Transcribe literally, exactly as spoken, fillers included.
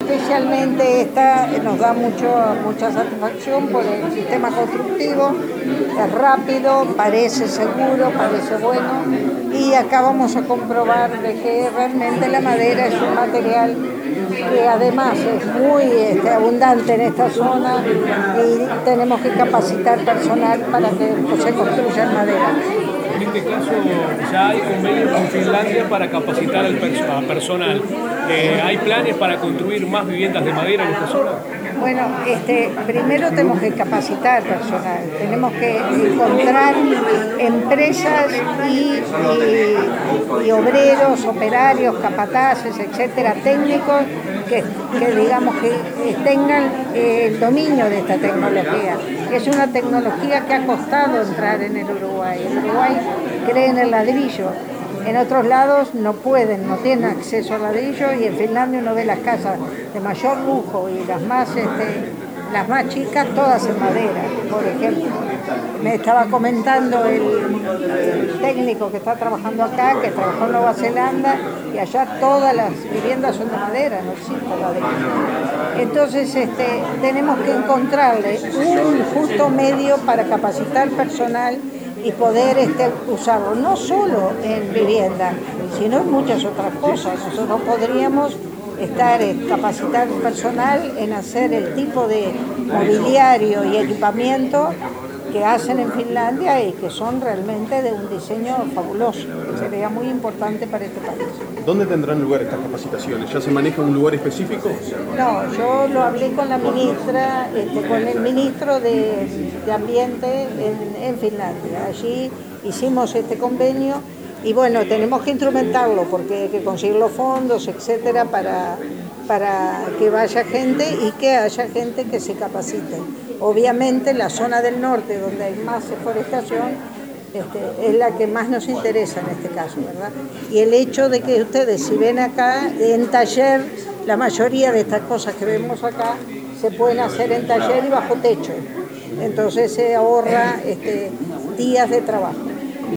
especialmente esta nos da mucho, mucha satisfacción por el sistema constructivo, es rápido, parece seguro, parece bueno, y acá vamos a comprobar de que realmente la madera es un material que además es muy este, abundante en esta zona y tenemos que capacitar personal para que se construya en madera. En este caso ya hay convenios con Finlandia para capacitar al perso- personal. Eh, ¿Hay planes para construir más viviendas de madera en esta zona? Bueno, este, primero tenemos que capacitar personal, tenemos que encontrar empresas y, y, y obreros, operarios, capataces, etcétera, técnicos que, que digamos que tengan el dominio de esta tecnología. Es una tecnología que ha costado entrar en el Uruguay. El Uruguay cree en el ladrillo. En otros lados no pueden, no tienen acceso al ladrillo, y en Finlandia uno ve las casas de mayor lujo y las más, este, las más chicas todas en madera, por ejemplo. Me estaba comentando el, el técnico que está trabajando acá, que trabajó en Nueva Zelanda, y allá todas las viviendas son de madera, no existe ladrillo. Entonces este, tenemos que encontrarle un justo medio para capacitar personal y poder este, usarlo, no solo en vivienda, sino en muchas otras cosas. Nosotros podríamos estar, eh, capacitar personal en hacer el tipo de mobiliario y equipamiento que hacen en Finlandia y que son realmente de un diseño fabuloso, que sería muy importante para este país. ¿Dónde tendrán lugar estas capacitaciones? ¿Ya se maneja un lugar específico? No, yo lo hablé con la ministra, este, con el ministro de, de Ambiente en, en Finlandia. Allí hicimos este convenio y bueno, tenemos que instrumentarlo porque hay que conseguir los fondos, etcétera, para, para que vaya gente y que haya gente que se capacite. Obviamente la zona del norte, donde hay más deforestación, este, es la que más nos interesa en este caso, ¿verdad? Y el hecho de que ustedes, si ven acá, en taller, la mayoría de estas cosas que vemos acá se pueden hacer en taller y bajo techo. Entonces se ahorra este, días de trabajo.